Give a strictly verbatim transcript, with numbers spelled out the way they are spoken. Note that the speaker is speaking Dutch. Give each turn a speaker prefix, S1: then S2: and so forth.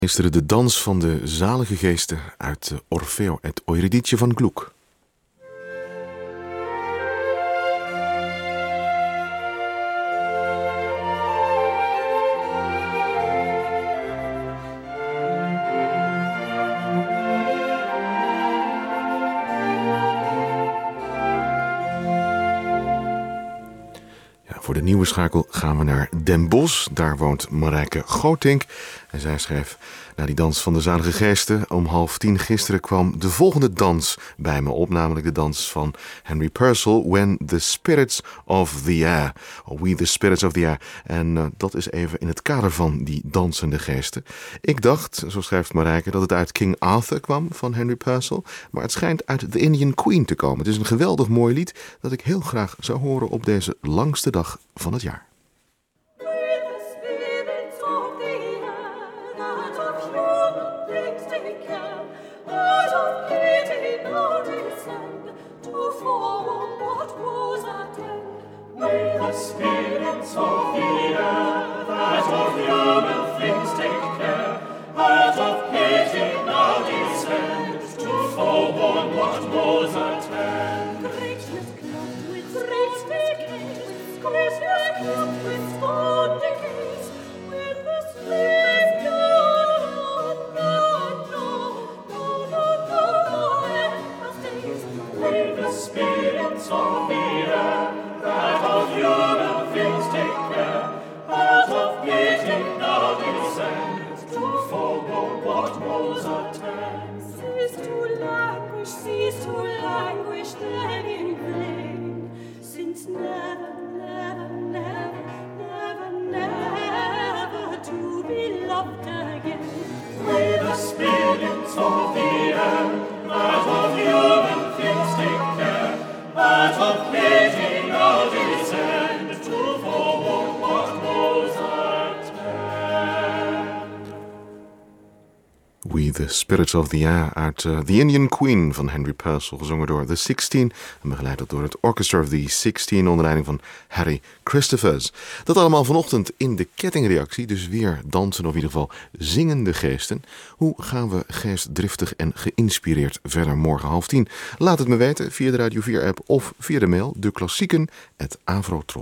S1: Luisteren de dans van de zalige geesten uit Orfeo et Eurydice van Gluck. Voor de nieuwe schakel gaan we naar Den Bosch. Daar woont Marijke Gootink. En zij schreef naar die dans van de zalige geesten. Om half tien gisteren kwam de volgende dans bij me op. Namelijk de dans van Henry Purcell. When the Spirits of the Air. We the Spirits of the Air. En uh, dat is even in het kader van die dansende geesten. Ik dacht, zo schrijft Marijke, dat het uit King Arthur kwam van Henry Purcell. Maar het schijnt uit The Indian Queen te komen. Het is een geweldig mooi lied dat ik heel graag zou horen op deze langste dag van het jaar.
S2: Spirits of the air, that of human things take care, out of pity now descend, to forewarn what woes attend. Greatness crowned with great decay, with greatness crowned with scorning gaze, with the spirits no, no, no, no, no, no, ever stays. With the spirits of the air, that of human things take care, out of pity now descend, to forebode what woes attend. Cease to languish, cease to languish then in vain, since never, never, never, never, never to be loved again. May the spirits of the air, that of human things take care, out of pity now descend, to forward what woes attend.
S1: We the Spirits of the Air uit uh, The Indian Queen van Henry Purcell, gezongen door The Sixteen en begeleid door het Orchestra of the Sixteen onder leiding van Harry Christophers. Dat allemaal vanochtend in de kettingreactie, dus weer dansen of in ieder geval zingende geesten. Hoe gaan we geestdriftig en geïnspireerd verder morgen half tien? Laat het me weten via de Radio vier app of via de mail de klassieken at avrotros.